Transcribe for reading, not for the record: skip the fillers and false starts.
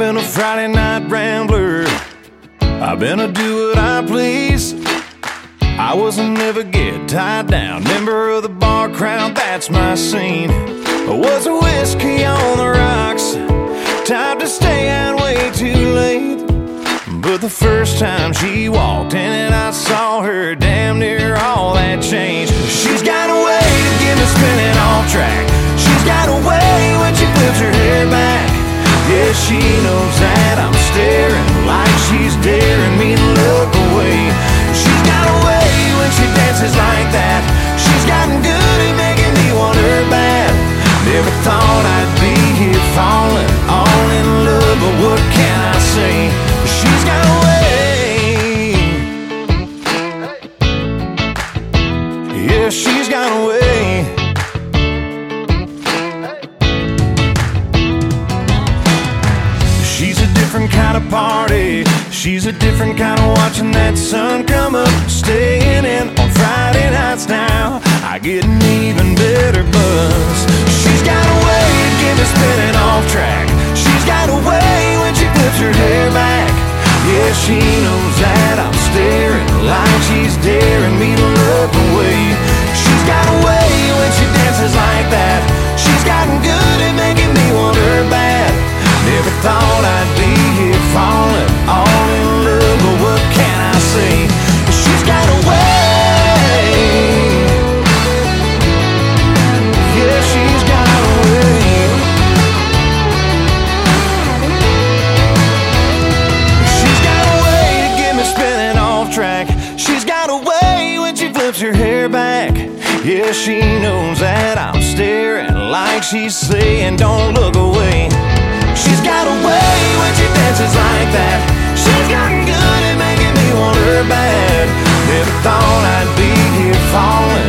been a Friday night rambler. I've been a do what I please. I wasn't never get tied down, member of the bar crowd, that's my scene. I was a whiskey on the rocks, time to stay out way too late. But the first time she walked in and I saw her, damn near all that changed. She's got a way to get me spinning off track. She's got a way when she flips her hair back. Yeah, she knows that I'm staring like she's daring me to look away. She's got a way when she dances like that. She's gotten good at making me want her bad. Never thought I'd be here falling all in love, but what can I say? She's got a way. Yeah, she's got a way. She's a different kind of party. She's a different kind of watching that sun come up. Staying in on Friday nights now, I get an even better buzz. She's got a way to get me spinning off track. She's got a way when she flips her hair back. Yeah, she knows that I'm staring like she's daring me to look away. She's got a way when she dances like that. She's gotten good at making me want her bad. Never thought I'd be here falling all in love, but what can I say? She's got a way. Yeah, she's got a way. She's got a way to get me spinning off track. She's got a way when she flips her hair back. Yeah, she knows that I'm staring like she's saying, don't look away. She's got a way when she dances like that. She's gotten good at making me want her bad. Never thought I'd be here falling